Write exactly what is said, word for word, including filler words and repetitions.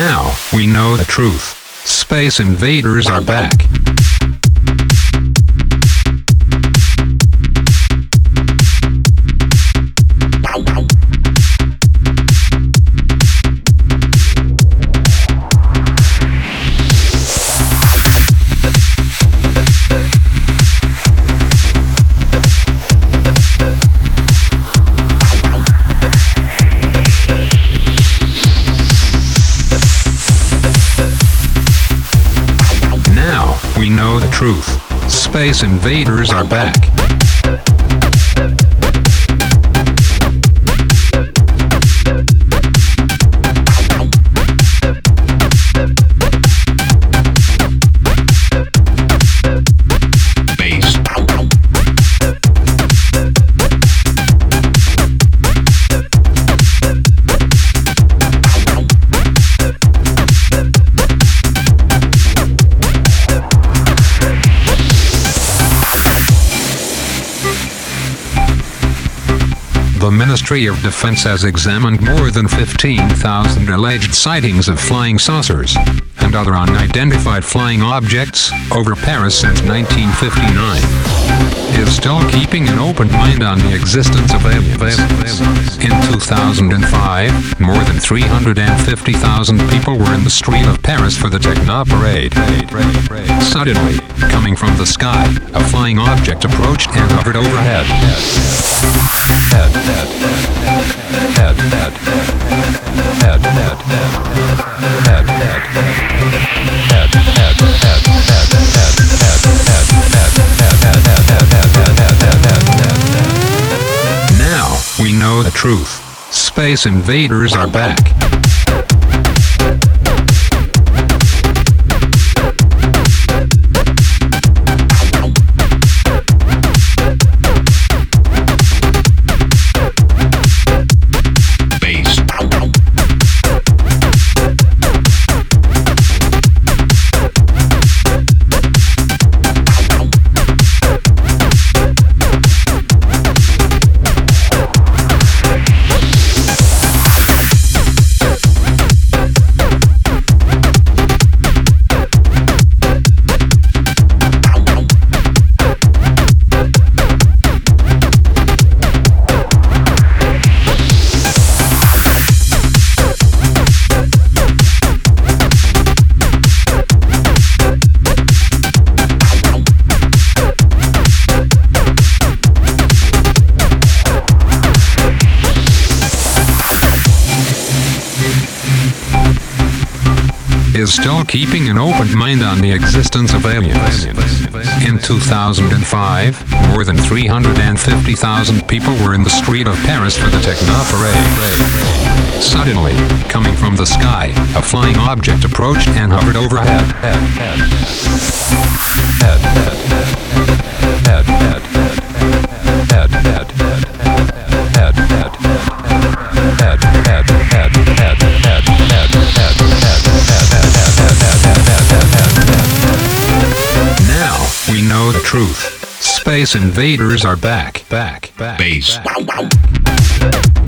Now, we know the truth. Space invaders are back. We know the truth. Space invaders are back. Base. The Ministry of Defense has examined more than fifteen thousand alleged sightings of flying saucers and other unidentified flying objects over Paris since nineteen fifty-nine. It is still keeping an open mind on the existence of aliens. In two thousand five, more than three hundred fifty thousand people were in the street of Paris for the Techno Parade. Suddenly, coming from the sky, a flying object approached and hovered overhead. Head, head, head, head, head, head, head, head, head, head, head. Now, we know the truth. Space invaders are back. Is still keeping an open mind on the existence of aliens. In two thousand five, more than three hundred fifty thousand people were in the street of Paris for the Techno Parade. Suddenly, coming from the sky, a flying object approached and hovered overhead. Head, head, head, head, head, head, head, head, head, head, head, head, head, head, head, Now, we know the truth. Space invaders are back, back, back. Base.